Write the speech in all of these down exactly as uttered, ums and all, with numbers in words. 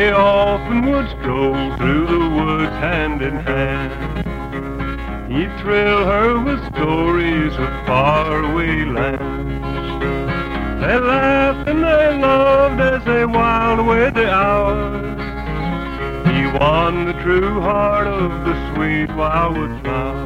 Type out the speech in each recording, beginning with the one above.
They often would stroll through the woods hand in hand. He'd thrill her with stories of faraway lands. They laughed and they loved as they whiled away the hours. He won the true heart of the sweet wildwood flower.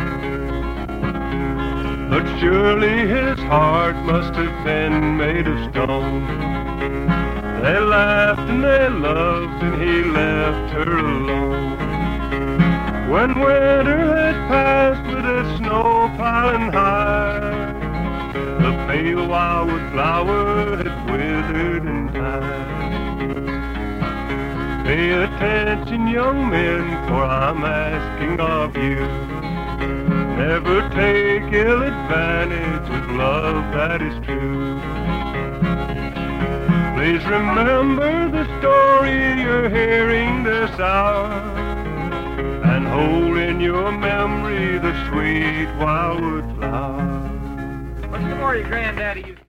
But surely his heart must have been made of stone. They laughed and they loved and he left her alone. When winter had passed with its snow piling high, the pale wildwood flower had withered and died. Pay attention, young men, for I'm asking of you. Never take ill advantage of love that is true. Please remember the story you're hearing this hour, and hold in your memory the sweet wildwood flower. What's the more your granddaddy used to